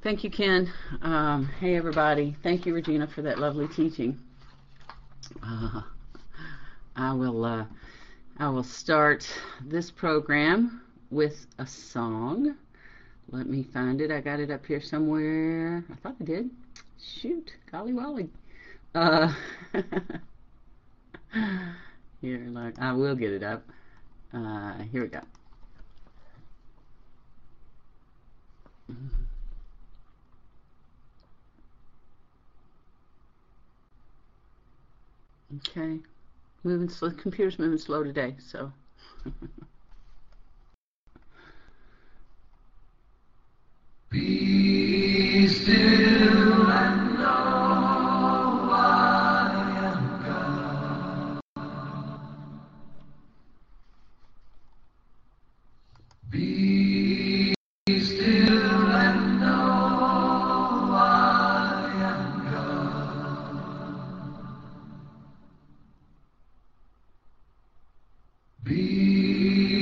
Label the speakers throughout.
Speaker 1: Thank you, Ken. Hey, everybody. Thank you, Regina, for that lovely teaching. Uh, I will start this program with a song. Let me find it. I got it up here somewhere. I thought I did. Shoot, golly wolly. Uh, Here, look. I will get it up. Here we go. Okay. Moving slow. Computer's moving slow today, so. Be still and know I am God. Be still and know I am God. Be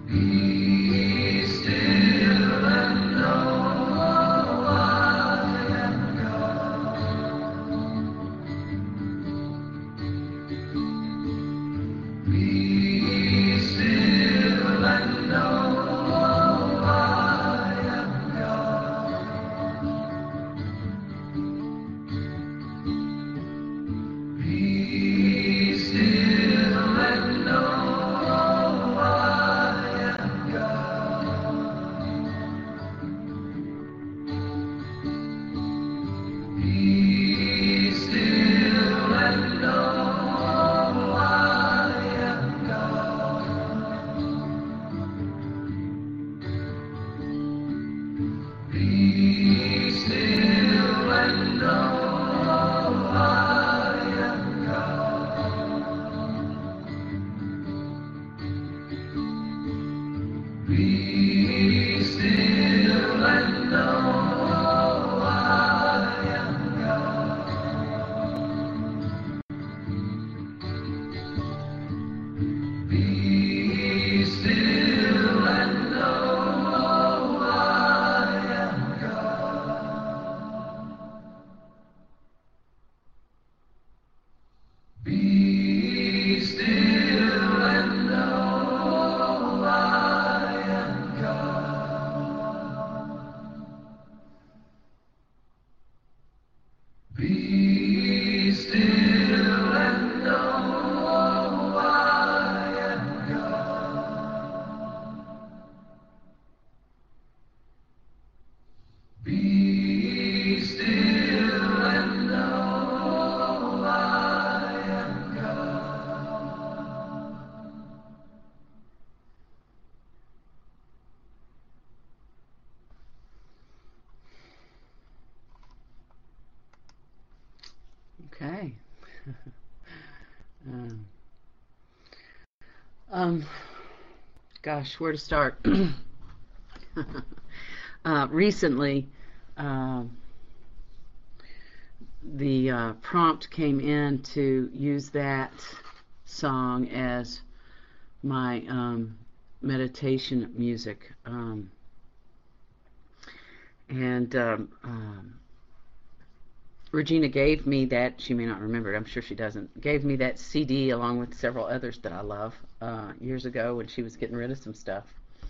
Speaker 2: Be still and know I am God. Be still and know I am God. Be still and know I am God. Be still and know I am God. Be still and know I am God. Be still and know I am God. Be still and know I am God. Be still and know I am God. Be still and know I am God. Be still and know I am God.
Speaker 1: Okay. um, um, Gosh, where to start? Recently, um, the prompt came in to use that song as my meditation music. And Regina gave me that. She may not remember it. I'm sure she doesn't. Gave me that CD along with several others that I love years ago when she was getting rid of some stuff.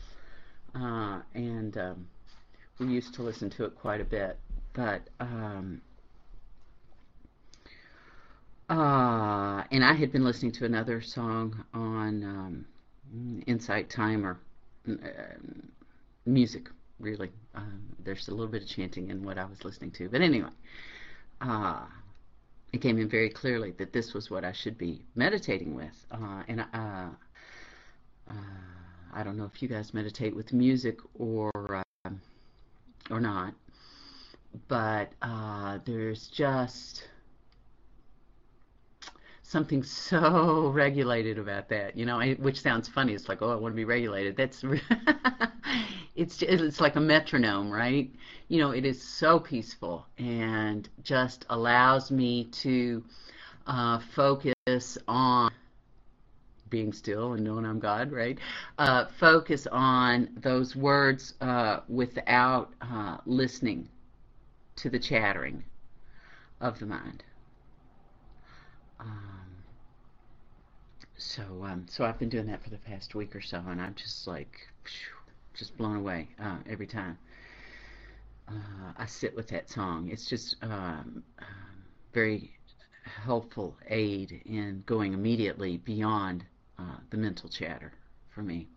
Speaker 1: And we used to listen to it quite a bit. But and I had been listening to another song on Insight Timer music. Really, there's a little bit of chanting in what I was listening to. But anyway, it came in very clearly that this was what I should be meditating with. And I don't know if you guys meditate with music or not, but there's just something so regulated about that, which sounds funny. It's like, oh, I want to be regulated. That's it's like a metronome, right? It is so peaceful and just allows me to focus on being still and knowing I'm God, right? Focus on those words without listening to the chattering of the mind. So I've been doing that for the past week or so, and I'm just like, just blown away every time I sit with that song. It's just very helpful aid in going immediately beyond the mental chatter for me.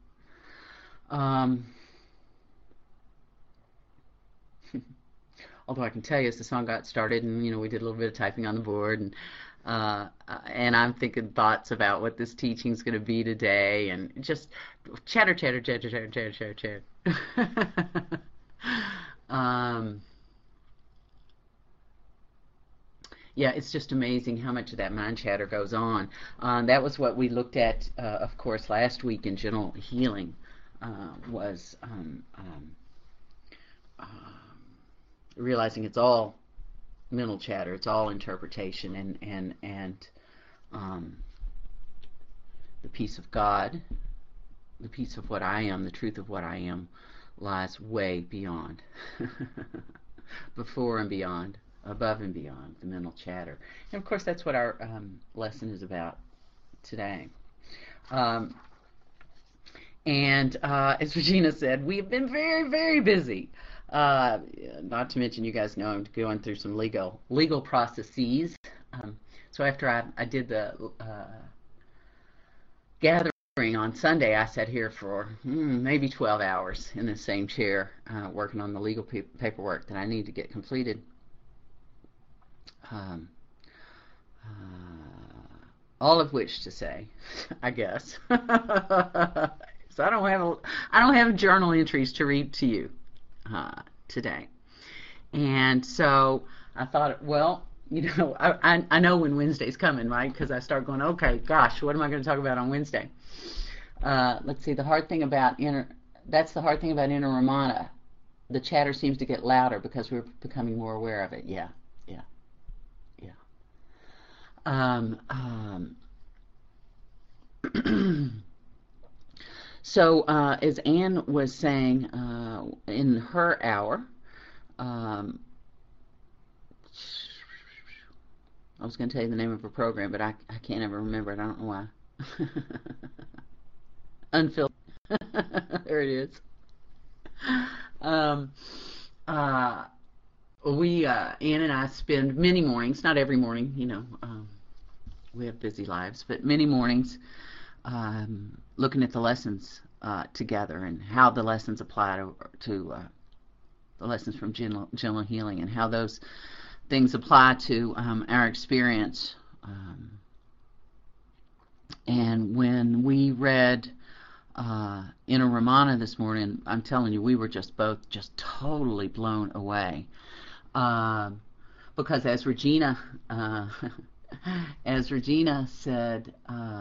Speaker 1: Although I can tell you, as the song got started, and we did a little bit of typing on the board, and I'm thinking thoughts about what this teaching is going to be today, and just chatter, chatter, chatter, chatter, chatter, chatter, chatter. Yeah, it's just amazing how much of that mind chatter goes on. That was what we looked at, of course, last week in Gentle Healing, was realizing it's all mental chatter, it's all interpretation, and the peace of God the peace of what I am, the truth of what I am, lies way beyond, before and beyond, above and beyond the mental chatter. And of course, that's what our lesson is about today. And as Regina said, we've been very, very busy. Not to mention, you guys know I'm going through some legal processes. So after I did the gathering on Sunday, I sat here for maybe 12 hours in the same chair working on the legal paperwork that I need to get completed. All of which to say, I guess. So I don't have journal entries to read to you today. And so I thought, well, I know when Wednesday's coming, right? Because I start going, okay, gosh, what am I going to talk about on Wednesday? Let's see. That's the hard thing about Inner Ramana. The chatter seems to get louder because we're becoming more aware of it. Yeah. So as Anne was saying in her hour, I was going to tell you the name of her program, but I can't ever remember it. I don't know why. Unfiltered. There it is. Anne and I spend many mornings, not every morning, we have busy lives, but many mornings looking at the lessons together and how the lessons apply to the lessons from gentle healing and how those things apply to our experience. And when we read Inner Ramana this morning, I'm telling you, we were both totally blown away. Because as Regina said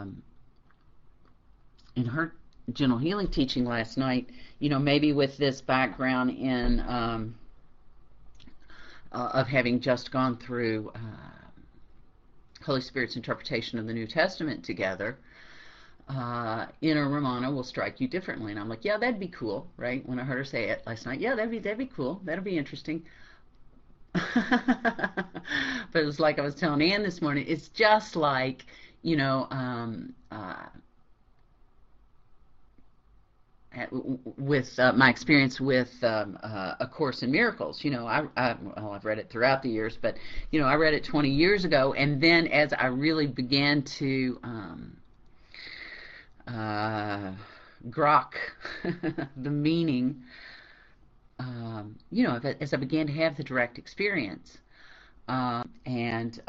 Speaker 1: in her gentle healing teaching last night, maybe with this background in of having just gone through Holy Spirit's interpretation of the New Testament together, Inner Ramana will strike you differently. And I'm like, yeah, that'd be cool, right? When I heard her say it last night, yeah, that'd be cool. That'll be interesting. But it was like I was telling Anne this morning, it's just like, with my experience with A Course in Miracles. I've read it throughout the years, but I read it 20 years ago, and then as I really began to grok the meaning, as I began to have the direct experience, and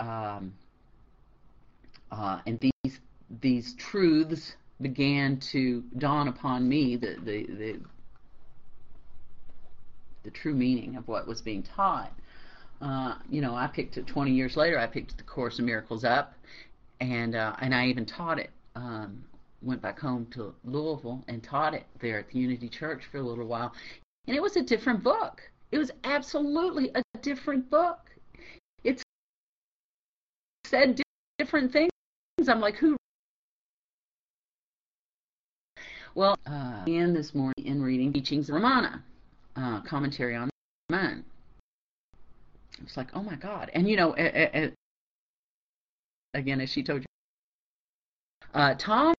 Speaker 1: these truths began to dawn upon me, the true meaning of what was being taught. I picked it 20 years later. I picked the Course in Miracles up, and I even taught it. Went back home to Louisville and taught it there at the Unity Church for a little while, and it was a different book. It was absolutely a different book. It said different things. I'm like, who? Well, and this morning in reading Teachings of Ramana, commentary on Mind. It's like, oh my God. And again, as she told you, Tom,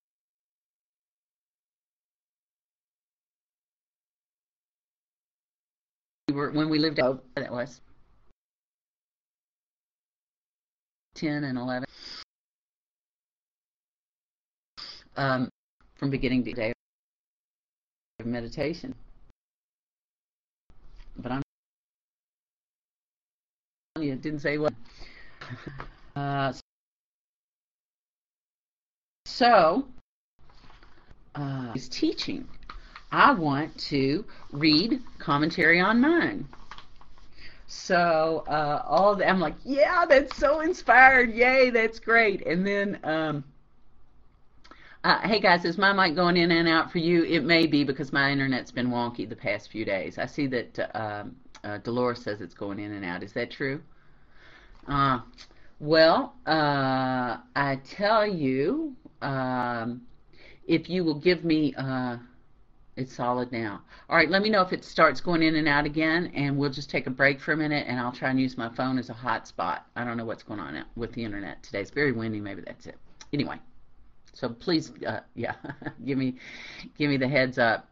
Speaker 1: when we lived out, that was 10 and 11, from beginning to day of meditation. But I'm telling you, it didn't say what. So, his teaching, I want to read Commentary on Mind. So I'm like, yeah, that's so inspired. Yay, that's great. And then, hey guys, is my mic going in and out for you? It may be because my internet's been wonky the past few days. I see that Dolores says it's going in and out. Is that true? Well, I tell you, if you will give me, it's solid now. All right, let me know if it starts going in and out again, and we'll just take a break for a minute, and I'll try and use my phone as a hotspot. I don't know what's going on with the internet today. It's very windy. Maybe that's it. Anyway, so please, yeah, give me the heads up.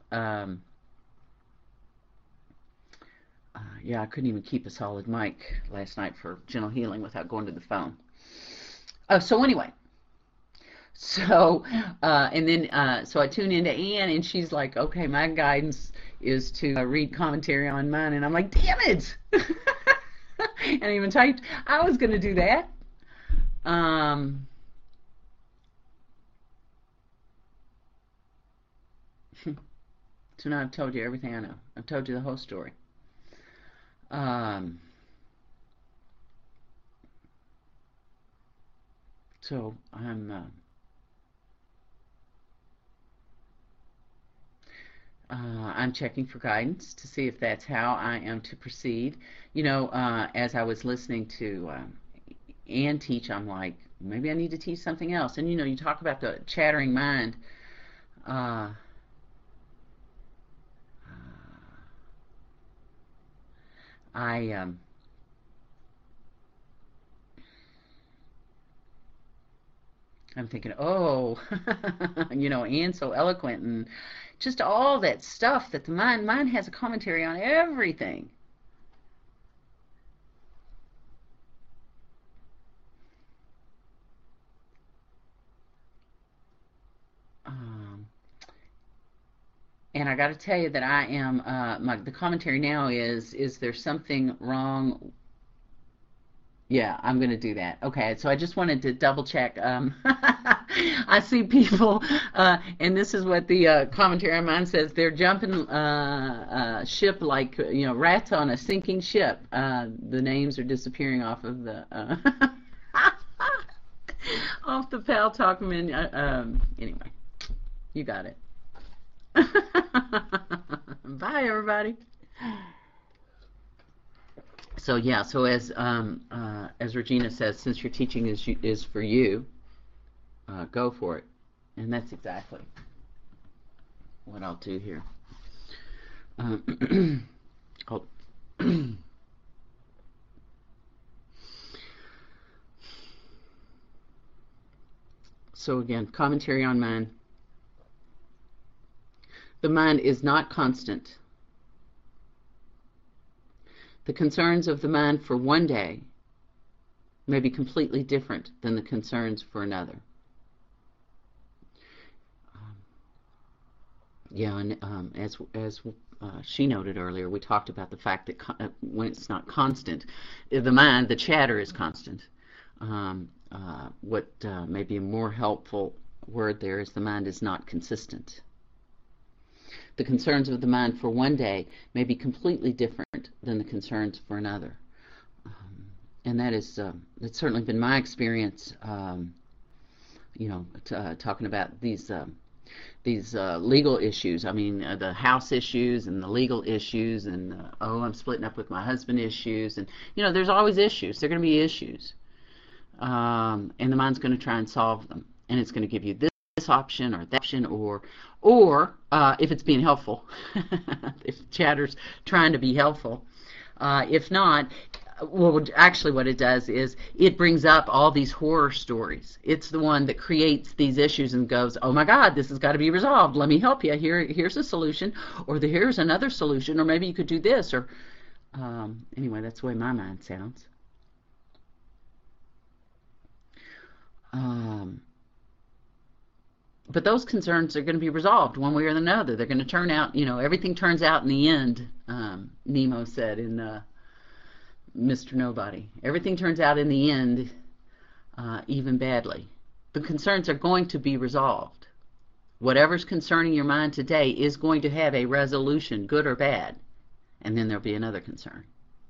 Speaker 1: Yeah, I couldn't even keep a solid mic last night for Gentle Healing without going to the phone. So anyway. So, and then, so I tune into Ann, and she's like, okay, my guidance is to read commentary on mine. And I'm like, damn it! And I even typed, I was going to do that. So now I've told you everything I know. I've told you the whole story. So I'm checking for guidance to see if that's how I am to proceed. You know, as I was listening to Ann teach, I'm like, maybe I need to teach something else. And you know, you talk about the chattering mind. I'm thinking, oh, you know, Ann's so eloquent, and just all that stuff that the mind has a commentary on everything. And I got to tell you that I am, the commentary now is there something wrong? Yeah, I'm going to do that. Okay, so I just wanted to double check. I see people, and this is what the commentary on mine says, they're jumping ship like, you know, rats on a sinking ship. The names are disappearing off of the, off the Pal Talk menu. Anyway, you got it. Bye, everybody. So yeah, so as Regina says, since your teaching is for you, go for it, and that's exactly what I'll do here. Oh. So again, commentary on mind. The mind is not constant. The concerns of the mind for one day may be completely different than the concerns for another. Yeah, and as she noted earlier, we talked about the fact that when it's not constant, the mind, the chatter is constant. What may be a more helpful word there is the mind is not consistent. The concerns of the mind for one day may be completely different than the concerns for another. And that is, that's certainly been my experience, you know, talking about these legal issues. I mean, the house issues and the legal issues and, oh, I'm splitting up with my husband issues. And, you know, there's always issues. There are going to be issues. And the mind's going to try and solve them. And it's going to give you this option or that option, or if it's being helpful, if chatter's trying to be helpful. If not, well, actually what it does is it brings up all these horror stories. It's the one that creates these issues and goes, oh my God, this has got to be resolved. Let me help you. Here's a solution, or here's another solution, or maybe you could do this, or anyway, that's the way my mind sounds. But those concerns are going to be resolved one way or another. They're going to turn out, you know, everything turns out in the end, Nemo said in Mr. Nobody. Everything turns out in the end, even badly. The concerns are going to be resolved. Whatever's concerning your mind today is going to have a resolution, good or bad. And then there'll be another concern.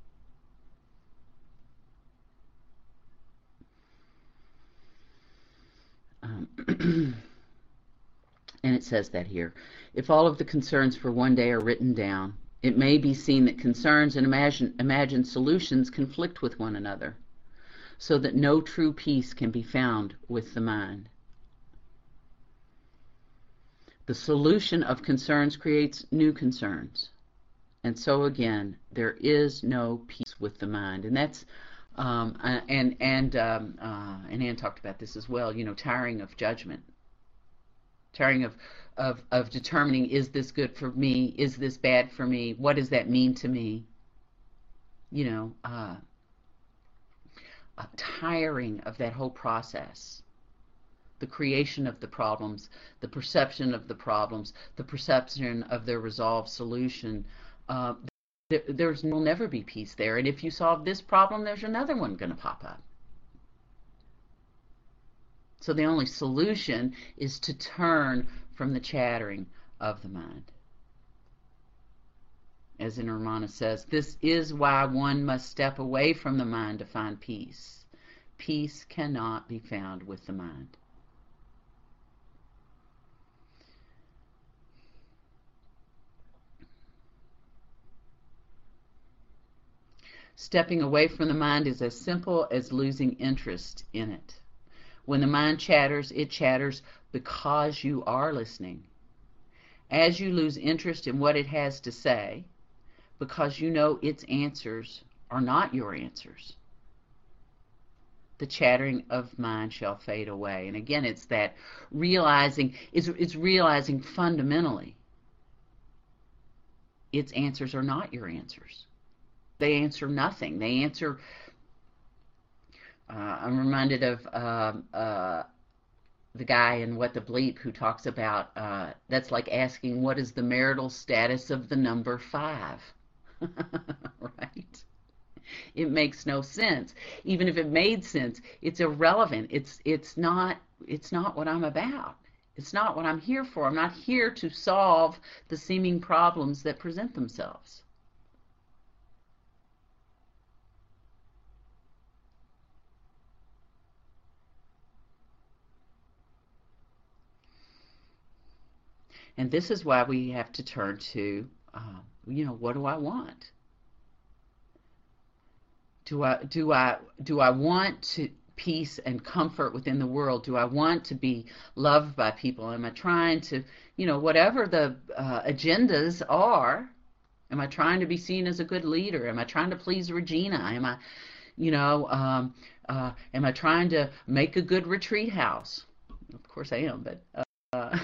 Speaker 1: And it says that here. If all of the concerns for one day are written down, it may be seen that concerns and imagined solutions conflict with one another, so that no true peace can be found with the mind. The solution of concerns creates new concerns. And so again, there is no peace with the mind. And that's and Ann talked about this as well, tiring of judgment, tiring of determining, is this good for me? Is this bad for me? What does that mean to me? Tiring of that whole process. The creation of the problems, the perception of the problems, the perception of their resolved solution. There will never be peace there. And if you solve this problem, there's another one going to pop up. So the only solution is to turn from the chattering of the mind. As Nirvana says, this is why one must step away from the mind to find peace. Peace cannot be found with the mind. Stepping away from the mind is as simple as losing interest in it. When the mind chatters, it chatters because you are listening. As you lose interest in what it has to say, because you know its answers are not your answers, the chattering of mind shall fade away. And again, it's that realizing, it's realizing fundamentally its answers are not your answers. They answer nothing. They answer, I'm reminded of the guy in What the Bleep who talks about, that's like asking, what is the marital status of the number 5? Right? It makes no sense. Even if it made sense, it's irrelevant. It's not what I'm about. It's not what I'm here for. I'm not here to solve the seeming problems that present themselves. And this is why we have to turn to, what do I want? Do I want to peace and comfort within the world? Do I want to be loved by people? Am I trying to, whatever the agendas are? Am I trying to be seen as a good leader? Am I trying to please Regina? Am I, am I trying to make a good retreat house? Of course I am, but.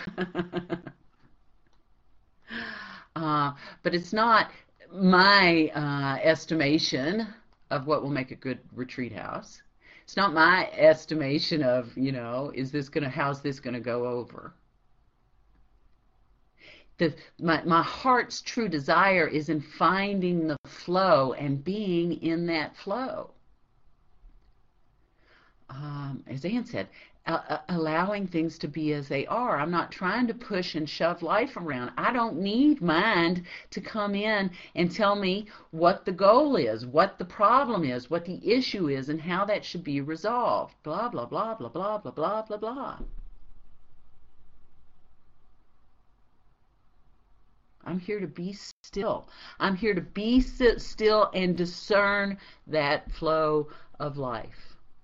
Speaker 1: But it's not my estimation of what will make a good retreat house. It's not my estimation of, how's this going to go over? My heart's true desire is in finding the flow and being in that flow. As Ann said, allowing things to be as they are. I'm not trying to push and shove life around. I don't need mind to come in and tell me what the goal is, what the problem is, what the issue is, and how that should be resolved. Blah, blah, blah, blah, blah, blah, blah, blah, blah. I'm here to be still. I'm here to be still and discern that flow of life.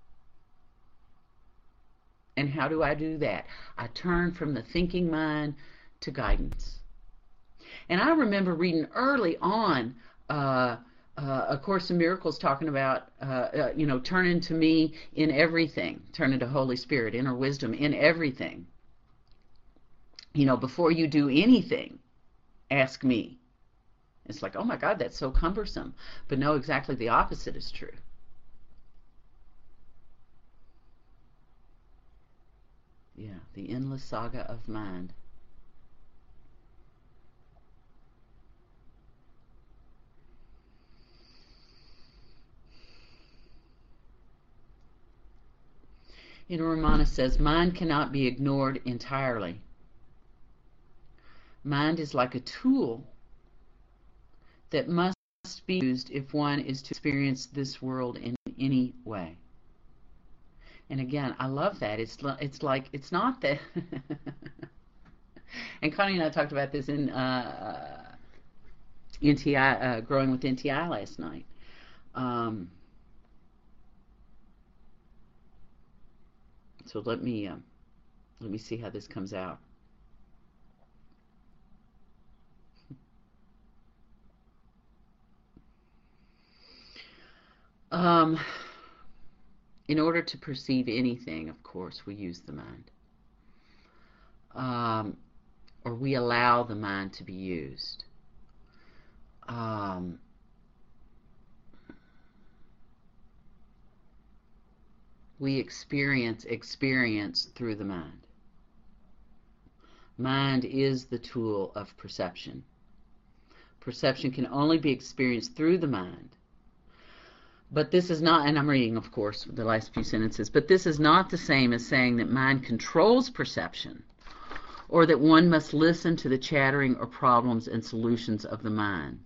Speaker 1: And how do I do that? I turn from the thinking mind to guidance. And I remember reading early on A Course in Miracles talking about, turn to me in everything. Turn into Holy Spirit, inner wisdom in everything. Before you do anything, ask me. It's like, oh my God, that's so cumbersome. But no, exactly the opposite is true. Yeah, the endless saga of mind. Ramana says, mind cannot be ignored entirely. Mind is like a tool that must be used if one is to experience this world in any way. And again, I love that. It's like, it's not that. And Connie and I talked about this in NTI, Growing with NTI last night. So let me see how this comes out. Um, in order to perceive anything, of course, we use the mind. Um, or we allow the mind to be used. Um, we experience through the mind. Mind is the tool of perception. Perception can only be experienced through the mind. But this is not, and I'm reading, of course, the last few sentences, but this is not the same as saying that mind controls perception, or that one must listen to the chattering or problems and solutions of the mind.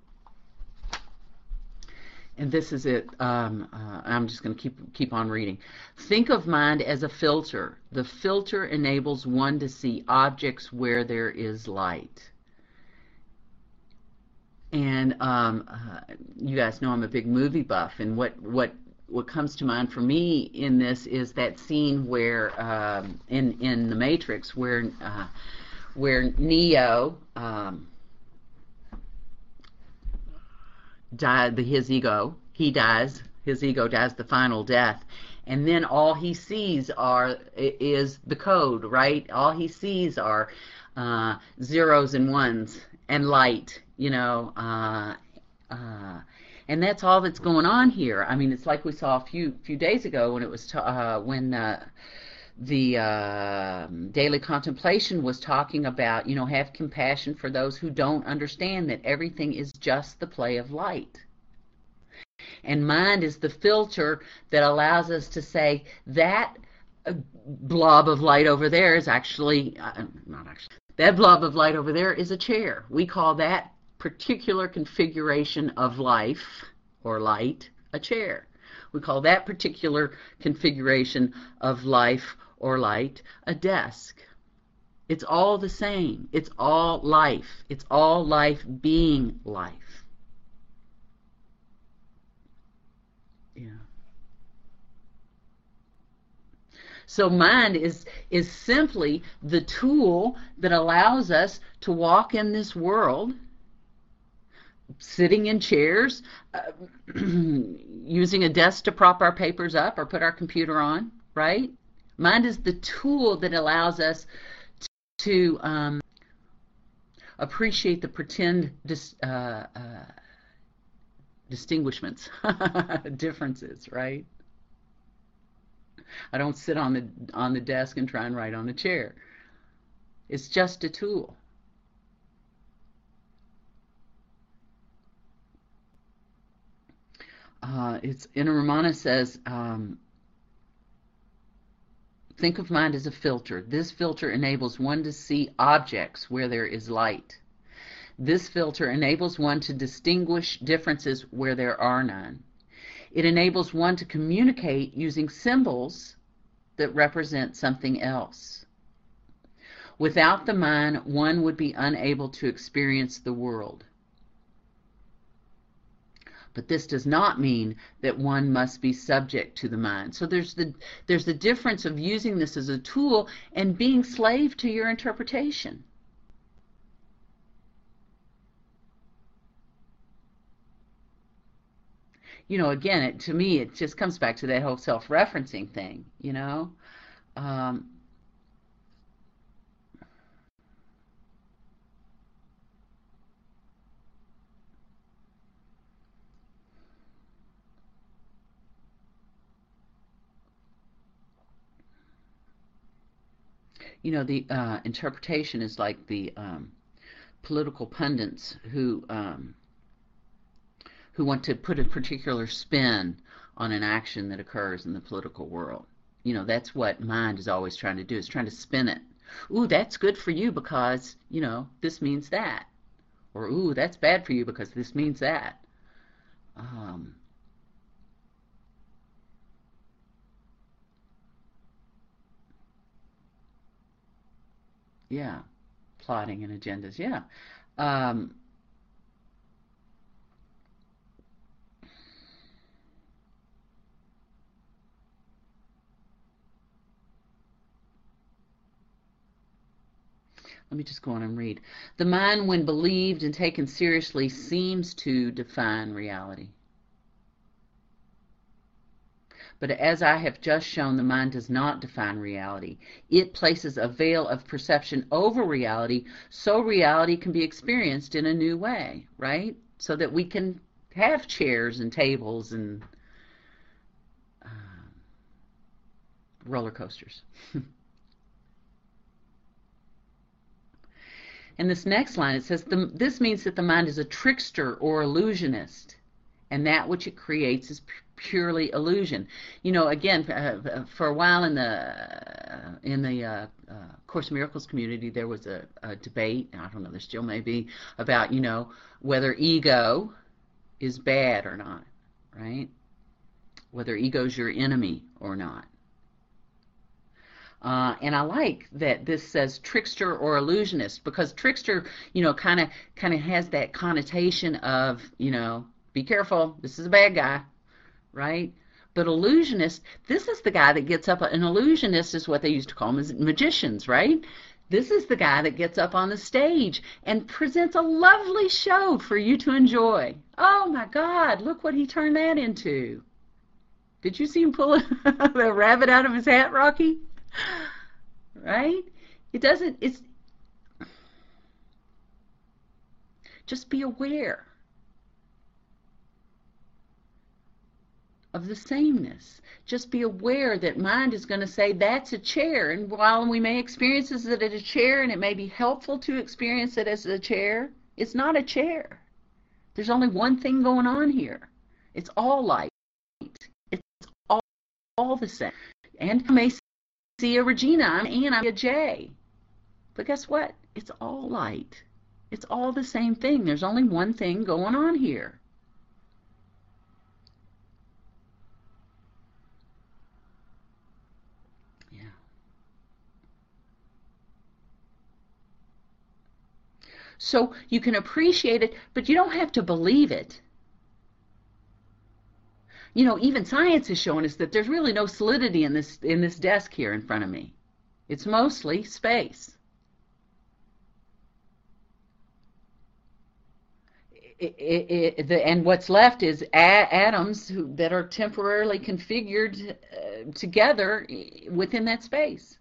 Speaker 1: And this is it. I'm just going to keep on reading. Think of mind as a filter. The filter enables one to see objects where there is light. And you guys know I'm a big movie buff, and what comes to mind for me in this is that scene where in the Matrix where Neo died, his ego dies the final death, and then all he sees is the code, right? All he sees are zeros and ones and light, and that's all that's going on here. I mean, it's like we saw a few days ago when it was when the daily contemplation was talking about, have compassion for those who don't understand that everything is just the play of light. And mind is the filter that allows us to say that blob of light over there is actually, not actually, that blob of light over there is a chair. We call that particular configuration of life or light a chair. We call that particular configuration of life or light a desk. It's all the same. It's all life. It's all life being life. Yeah. So mind is simply the tool that allows us to walk in this world, sitting in chairs, using a desk to prop our papers up or put our computer on, right? Mind is the tool that allows us to appreciate the pretend distinguishments, differences, right? I don't sit on the desk and try and write on a chair. It's just a tool. It's Inna says, think of mind as a filter. This filter enables one to see objects where there is light. This filter enables one to distinguish differences where there are none. It enables one to communicate using symbols that represent something else. Without the mind, one would be unable to experience the world. But this does not mean that one must be subject to the mind. So there's the difference of using this as a tool and being slave to your interpretation. Again, to me, it just comes back to that whole self-referencing thing, the interpretation is like the political pundits who want to put a particular spin on an action that occurs in the political world. That's what mind is always trying to do, is trying to spin it. Ooh, that's good for you because, this means that. Or, ooh, that's bad for you because this means that. Yeah, plotting and agendas, yeah. Let me just go on and read. The mind, when believed and taken seriously, seems to define reality. But as I have just shown, the mind does not define reality. It places a veil of perception over reality so reality can be experienced in a new way, right? So that we can have chairs and tables and roller coasters. In this next line, it says, this means that the mind is a trickster or illusionist, and that which it creates is purely illusion. You know, again, for a while in the Course in Miracles community, there was a debate, and I don't know, there still may be, about, you know, whether ego is bad or not, right? Whether ego is your enemy or not. And I like that this says trickster or illusionist, because trickster, you know, kind of has that connotation of, you know, be careful, this is a bad guy, right? But illusionist, this is the guy that gets up. An illusionist is what they used to call them as magicians, right? This is the guy that gets up on the stage and presents a lovely show for you to enjoy. Oh my God, look what he turned that into. Did you see him pull the rabbit out of his hat, Rocky? Right? It doesn't, it's, just be aware of the sameness. Just be aware that mind is going to say that's a chair, and while we may experience it as a chair, and it may be helpful to experience it as a chair, it's not a chair. There's only one thing going on here. It's all light. It's all the same. And you may see a Regina and I'm a Jay. But guess what? It's all light. It's all the same thing. There's only one thing going on here. Yeah. So you can appreciate it, but you don't have to believe it. You know, even science is showing us that there's really no solidity in this desk here in front of me. It's mostly space. And what's left is atoms that are temporarily configured together within that space.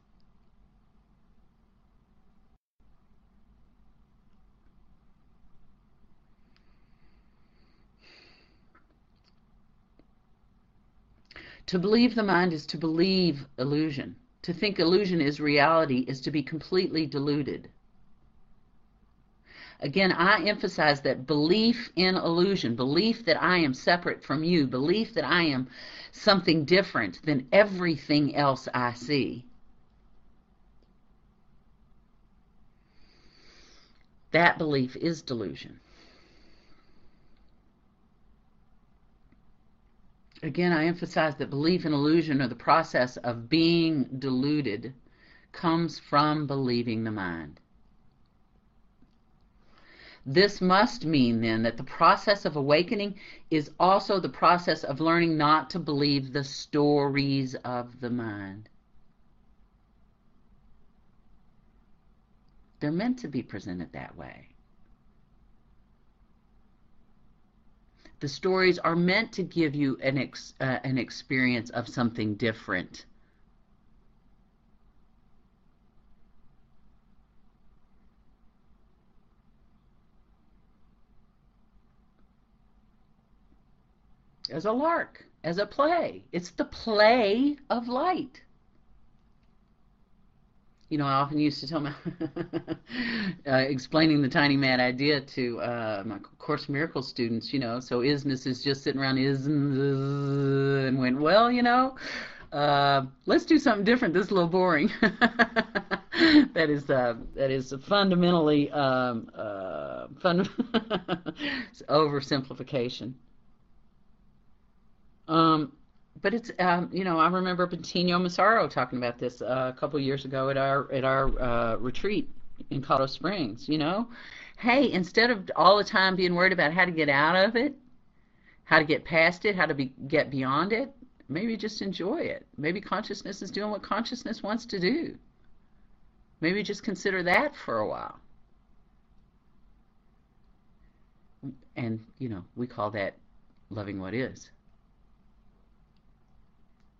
Speaker 1: To believe the mind is to believe illusion. To think illusion is reality is to be completely deluded. Again, I emphasize that belief in illusion, belief that I am separate from you, belief that I am something different than everything else I see, that belief is delusion. Again, I emphasize that belief in illusion, or the process of being deluded, comes from believing the mind. This must mean then that the process of awakening is also the process of learning not to believe the stories of the mind. They're meant to be presented that way. The stories are meant to give you an experience of something different. As a lark, as a play. It's the play of light. You know, I often used to tell my explaining the Tiny Mad Idea to my Course in Miracles students, you know, so isness is just sitting around and went, well, you know, let's do something different. This is a little boring. That is fundamentally oversimplification. But it's you know, I remember Bentinho Massaro talking about this a couple years ago at our retreat in Colorado Springs. You know, hey, instead of all the time being worried about how to get out of it, how to get past it, how to get beyond it, maybe just enjoy it. Maybe consciousness is doing what consciousness wants to do. Maybe just consider that for a while. And you know, we call that loving what is.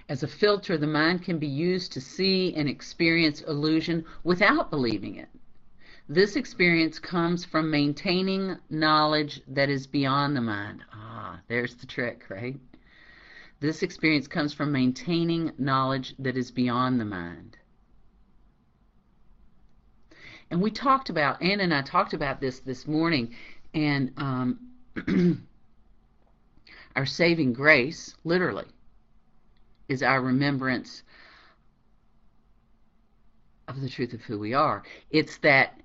Speaker 1: As a filter, the mind can be used to see and experience illusion without believing it. This experience comes from maintaining knowledge that is beyond the mind. There's the trick, right? This experience comes from maintaining knowledge that is beyond the mind. And we talked about, Anna and I talked about this morning, and our saving grace, literally, is our remembrance of the truth of who we are. It's that,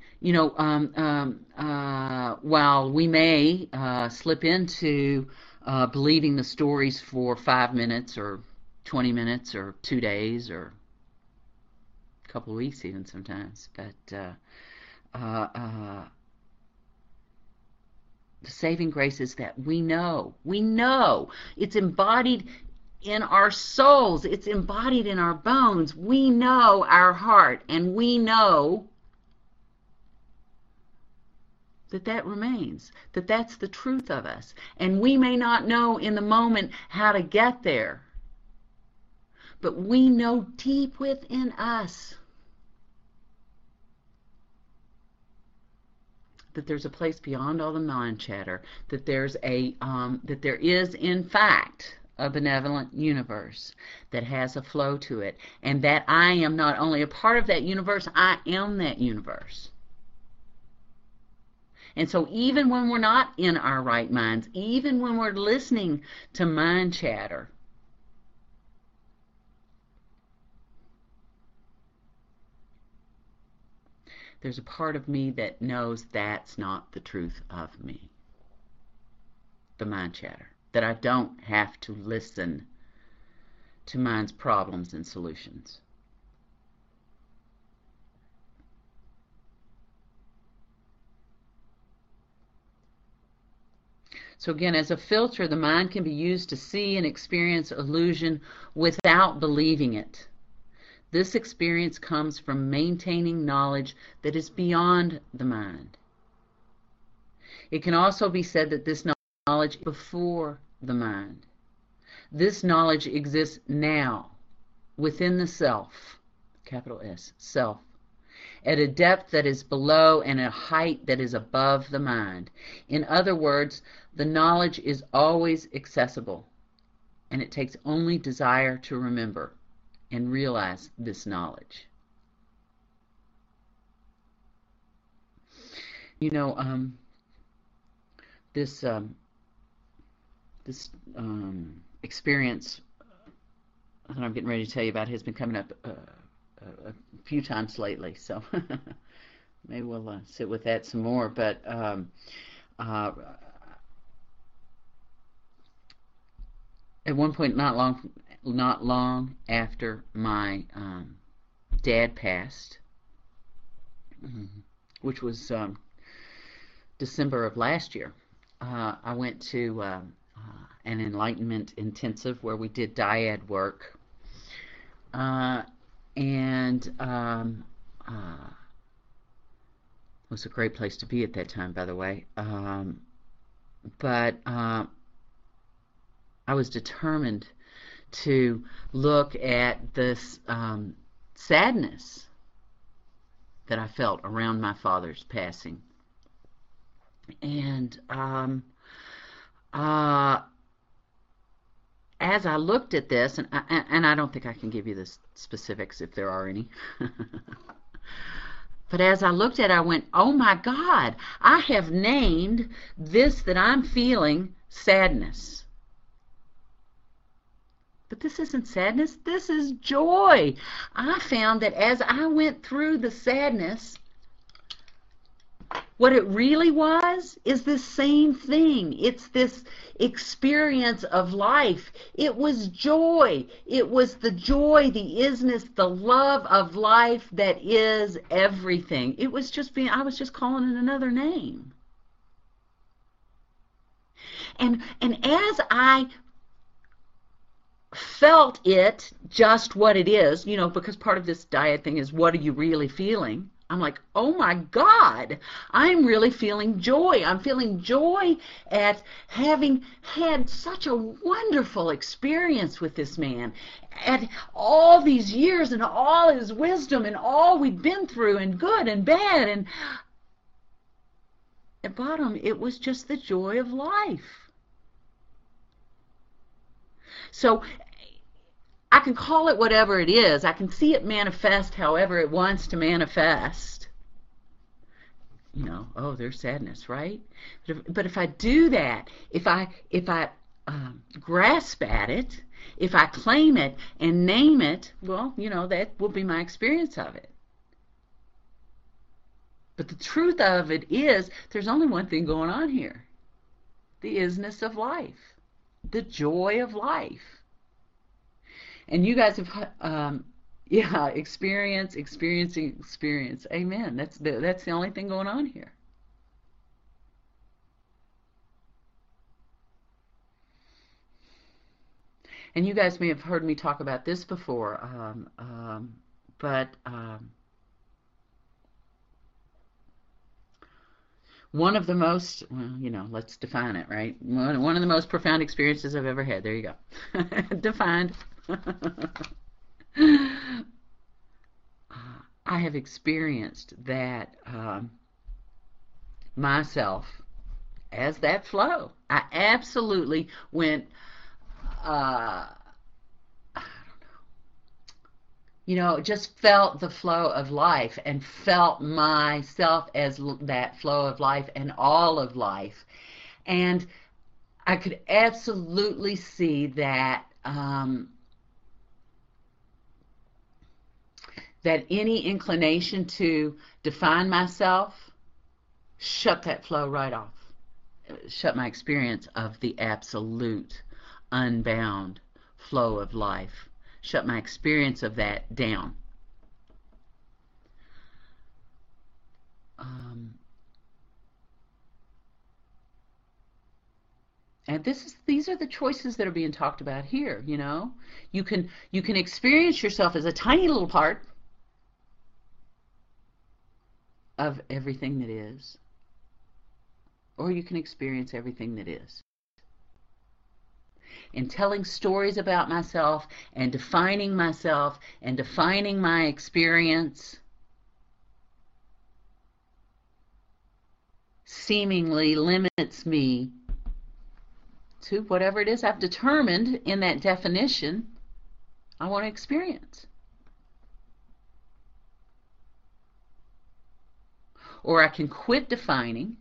Speaker 1: while we may slip into believing the stories for 5 minutes or 20 minutes or 2 days or a couple of weeks even sometimes, but the saving grace is that we know it's embodied in our souls, it's embodied in our bones. We know our heart, and we know that remains, that's the truth of us. And we may not know in the moment how to get there, but we know deep within us that there's a place beyond all the mind chatter, that there's that there is in fact a benevolent universe that has a flow to it, and that I am not only a part of that universe, I am that universe. And so even when we're not in our right minds, even when we're listening to mind chatter, there's a part of me that knows that's not the truth of me, the mind chatter, that I don't have to listen to mind's problems and solutions. So again, as a filter, the mind can be used to see and experience illusion without believing it. This experience comes from maintaining knowledge that is beyond the mind. It can also be said that this knowledge is before the mind. This knowledge exists now within the self, capital S, self, at a depth that is below and a height that is above the mind. In other words, the knowledge is always accessible, and it takes only desire to remember and realize this knowledge. This experience that I'm getting ready to tell you about has been coming up a few times lately, so maybe we'll sit with that some more. But at one point, not long after my dad passed, which was December of last year, I went to an enlightenment intensive where we did dyad work, and it was a great place to be at that time, by the way. But I was determined to look at this sadness that I felt around my father's passing. And as I looked at this, and I don't think I can give you the specifics if there are any, but as I looked at it, I went, oh my God, I have named this that I'm feeling sadness. But this isn't sadness, this is joy. I found that as I went through the sadness, what it really was is the same thing. It's this experience of life. It was joy. It was the joy, the isness, the love of life that is everything. It was just I was just calling it another name. And as I felt it just what it is, because part of this dyad thing is, what are you really feeling? I'm like, oh my God, I'm really feeling joy. I'm feeling joy at having had such a wonderful experience with this man, at all these years and all his wisdom and all we've been through, and good and bad. And at bottom, it was just the joy of life. So I can call it whatever it is. I can see it manifest however it wants to manifest. You know, oh, there's sadness, right? But if I do that, if I grasp at it, if I claim it and name it, well, you know, that will be my experience of it. But the truth of it is, there's only one thing going on here: the isness of life, the joy of life. And you guys have, experiencing. Amen. That's the only thing going on here. And you guys may have heard me talk about this before, but one of the most, well, you know, let's define it, right? One of the most profound experiences I've ever had. There you go. Defined. I have experienced that myself as that flow. I absolutely went, I don't know, you know, just felt the flow of life and felt myself as that flow of life and all of life. And I could absolutely see that that any inclination to define myself, shut that flow right off. Shut my experience of the absolute, unbound flow of life. Shut my experience of that down. And these are the choices that are being talked about here. You know, you can experience yourself as a tiny little part of everything that is, or you can experience everything that is. And telling stories about myself and defining myself and defining my experience seemingly limits me to whatever it is I've determined in that definition I want to experience. Or I can quit defining.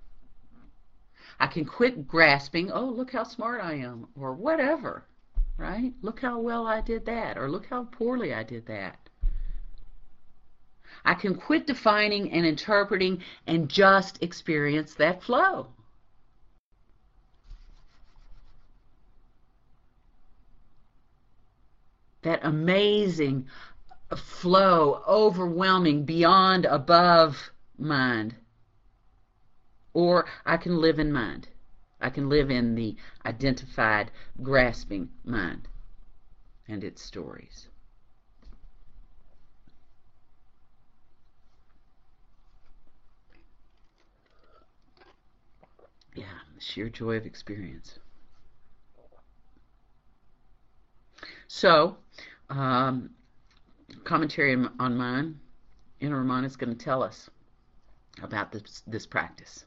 Speaker 1: I can quit grasping, oh, look how smart I am, or whatever, right? Look how well I did that, or look how poorly I did that. I can quit defining and interpreting and just experience that flow. That amazing flow, overwhelming, beyond, above mind. Or I can live in mind. I can live in the identified, grasping mind and its stories. Yeah, the sheer joy of experience. So, commentary on mind, Inner Ramana is going to tell us about this practice.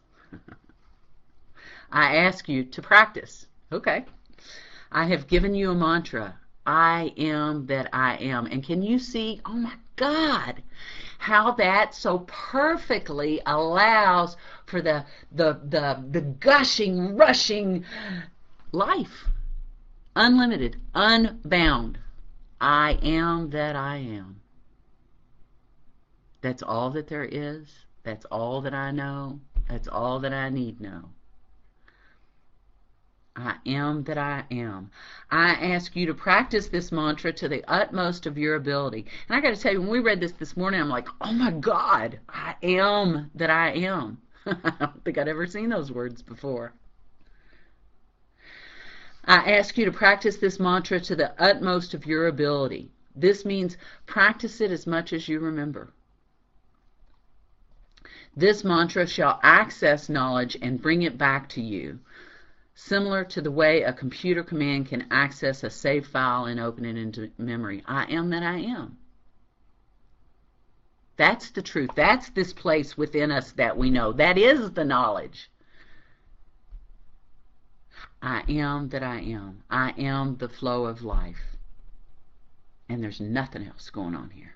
Speaker 1: I ask you to practice. Okay. I have given you a mantra. I am that I am. And can you see, oh my God, how that so perfectly allows for the gushing, rushing life. Unlimited, unbound. I am that I am. That's all that there is. That's all that I know. That's all that I need know. I am that I am. I ask you to practice this mantra to the utmost of your ability. And I got to tell you, when we read this morning, I'm like, oh my God, I am that I am. I don't think I'd ever seen those words before. I ask you to practice this mantra to the utmost of your ability. This means practice it as much as you remember. This mantra shall access knowledge and bring it back to you, similar to the way a computer command can access a save file and open it into memory. I am that I am. That's the truth. That's this place within us that we know. That is the knowledge. I am that I am. I am the flow of life. And there's nothing else going on here.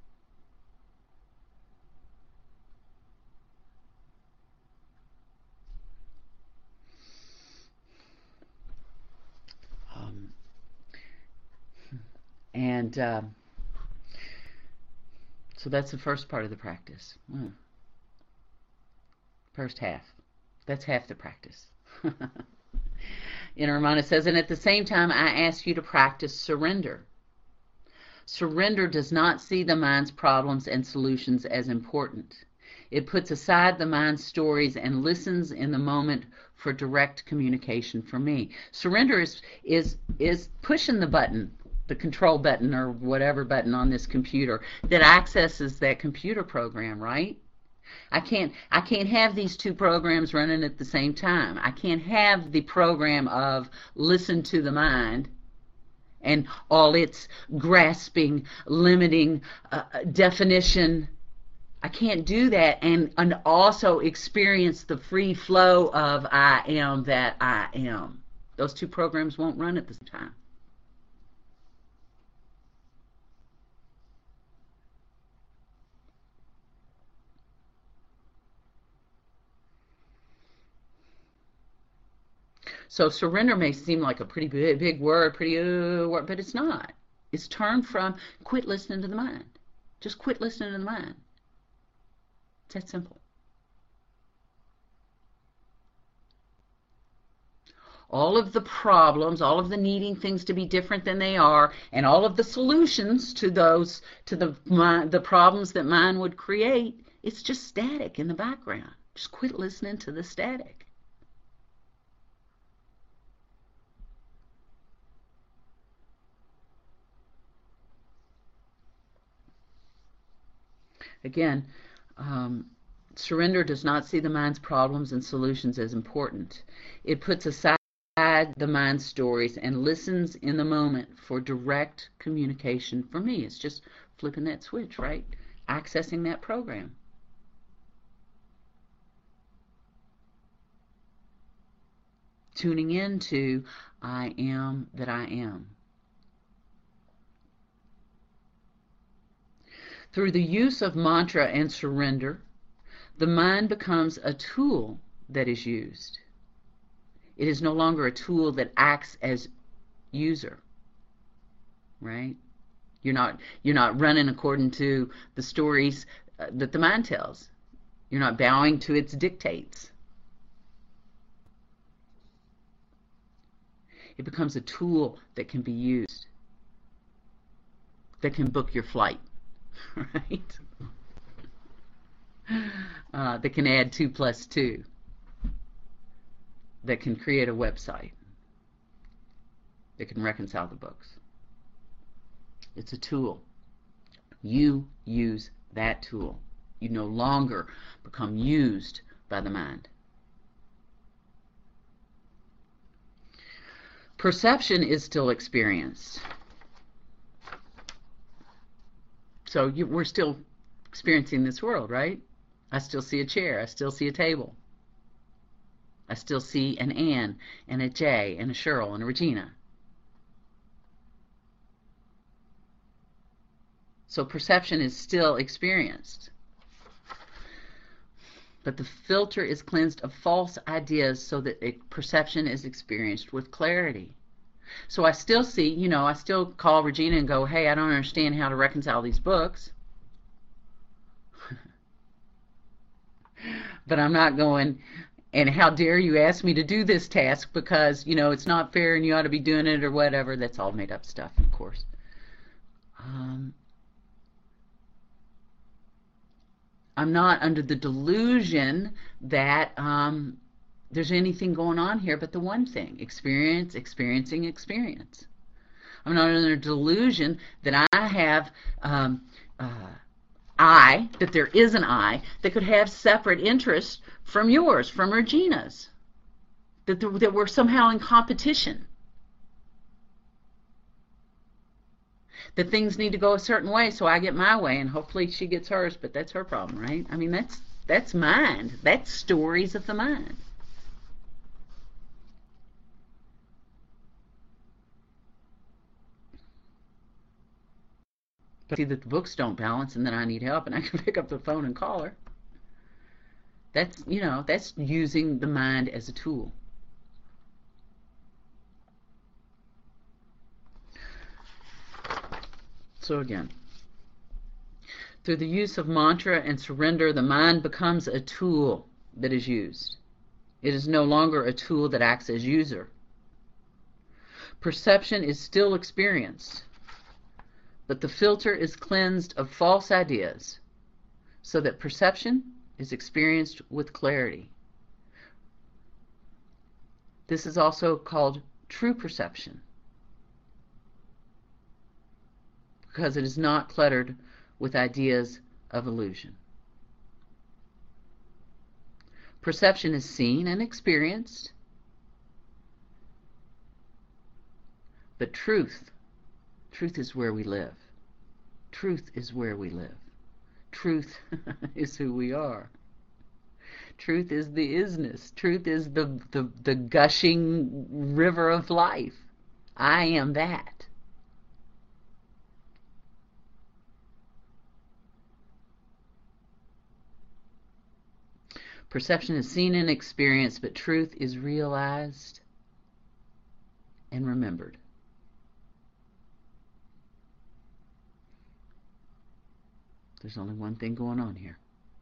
Speaker 1: So that's the first part of the practice. First half. That's half the practice. Inner Ramana says, and at the same time, I ask you to practice surrender. Surrender does not see the mind's problems and solutions as important. It puts aside the mind's stories and listens in the moment for direct communication from me. Surrender is pushing the button, the control button or whatever button on this computer that accesses that computer program, right? I can't have these two programs running at the same time. I can't have the program of listen to the mind and all its grasping, limiting definition. I can't do that and also experience the free flow of I am that I am. Those two programs won't run at the same time. So surrender may seem like a pretty big word, word, but it's not. It's turned from quit listening to the mind. Just quit listening to the mind. It's that simple. All of the problems, all of the needing things to be different than they are, and all of the solutions to those, to the problems that mind would create, it's just static in the background. Just quit listening to the static. Again, surrender does not see the mind's problems and solutions as important. It puts aside the mind's stories and listens in the moment for direct communication. For me, it's just flipping that switch, right? Accessing that program. Tuning into I am that I am. Through the use of mantra and surrender, the mind becomes a tool that is used. It is no longer a tool that acts as user, right? You're not running according to the stories that the mind tells. You're not bowing to its dictates. It becomes a tool that can be used, that can book your flight. Right? That can add 2 plus 2. That can create a website. That can reconcile the books. It's a tool. You use that tool. You no longer become used by the mind. Perception is still experienced. So we're still experiencing this world, right? I still see a chair. I still see a table. I still see an Ann and a Jay and a Cheryl and a Regina. So perception is still experienced. But the filter is cleansed of false ideas so that perception is experienced with clarity. So I still see, I still call Regina and go, hey, I don't understand how to reconcile these books. But I'm not going, and how dare you ask me to do this task because, it's not fair and you ought to be doing it or whatever. That's all made up stuff, of course. I'm not under the delusion that there's anything going on here but the one thing, experiencing experience. I'm not under the delusion that I have I, that there is an I, that could have separate interests from yours, from Regina's, that we're somehow in competition, that things need to go a certain way so I get my way and hopefully she gets hers, but that's her problem, right? I mean, that's mind. That's stories of the mind. But see that the books don't balance and then I need help and I can pick up the phone and call her. That's, that's using the mind as a tool. So again, through the use of mantra and surrender, the mind becomes a tool that is used. It is no longer a tool that acts as user. Perception is still experienced, but the filter is cleansed of false ideas so that perception is experienced with clarity. This is also called true perception because it is not cluttered with ideas of illusion. Perception is seen and experienced, but truth is where we live. Truth is where we live. Truth is who we are. Truth is the isness. Truth is the gushing river of life. I am that. Perception is seen and experienced, but truth is realized and remembered. There's only one thing going on here.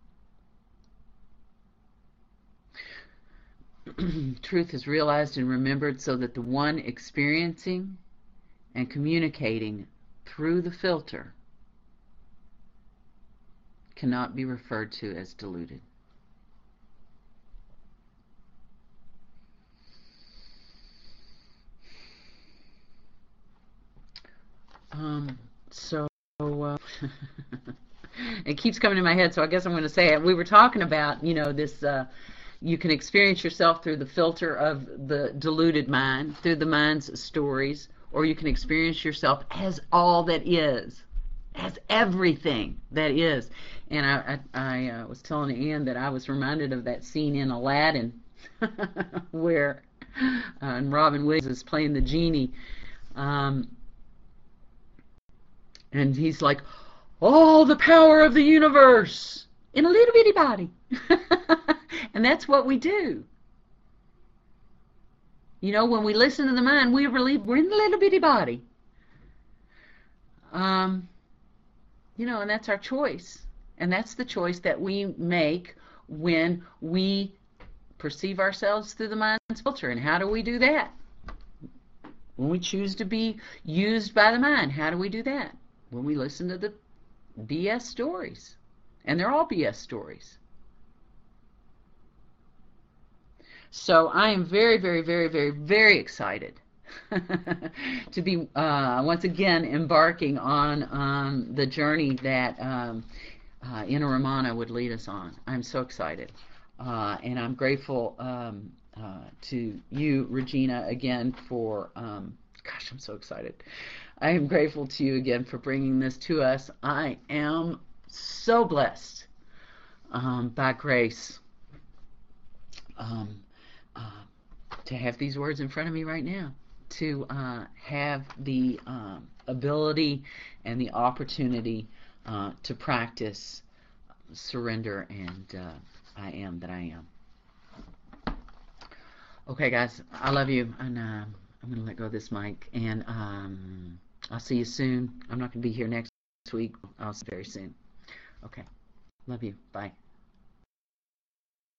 Speaker 1: Truth is realized and remembered so that the one experiencing and communicating through the filter cannot be referred to as deluded. It keeps coming to my head, so I guess I'm going to say it. We were talking about, this, you can experience yourself through the filter of the deluded mind, through the mind's stories, or you can experience yourself as all that is, as everything that is. And I was telling Ann that I was reminded of that scene in Aladdin where and Robin Williams is playing the genie. And he's like, all the power of the universe in a little bitty body. And that's what we do. When we listen to the mind, we're in the little bitty body. And that's our choice. And that's the choice that we make when we perceive ourselves through the mind's filter. And how do we do that? When we choose to be used by the mind, how do we do that? When we listen to the BS stories. And they're all BS stories. So I am very, very, very, very, very excited to be once again embarking on the journey that Inna Ramana would lead us on. I'm so excited. And I'm grateful to you, Regina, again for, gosh, I'm so excited. I am grateful to you again for bringing this to us. I am so blessed by grace to have these words in front of me right now, to have the ability and the opportunity to practice surrender and I am that I am. Okay, guys, I love you, and I'm going to let go of this mic, and I'll see you soon. I'm not going to be here next week. I'll see you very soon. Okay. Love you. Bye.